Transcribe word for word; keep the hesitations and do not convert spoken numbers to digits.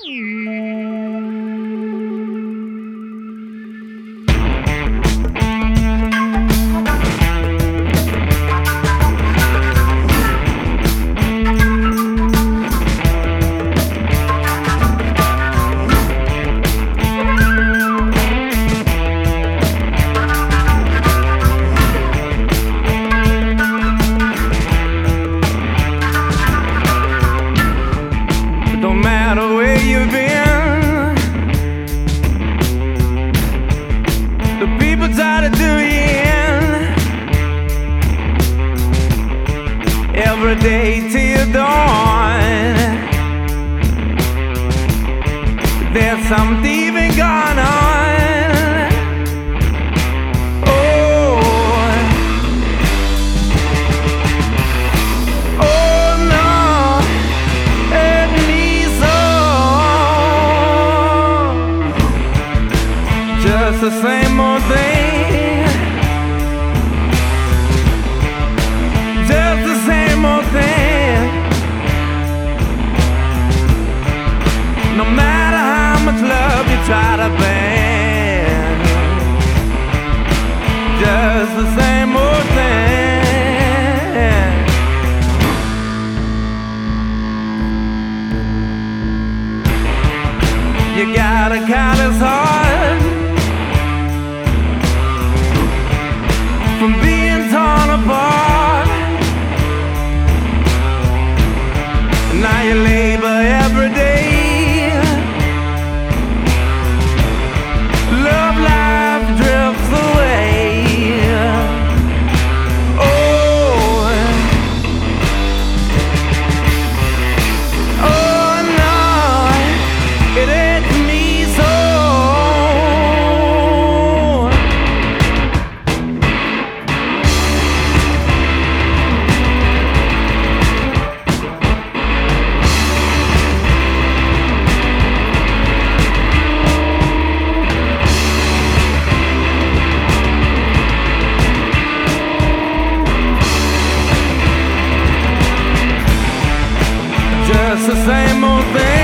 Don't matter where you've been, the people try to do you in. Every day till dawn, there's some thieving going on. Just the same old thing, just the same old thing. No matter how much love you try to bend, just the same old thing. You got a callous heart from being torn apart. Now you labor every day. Love life drifts away. Oh, oh no, it hurts me so. Just the same old thing.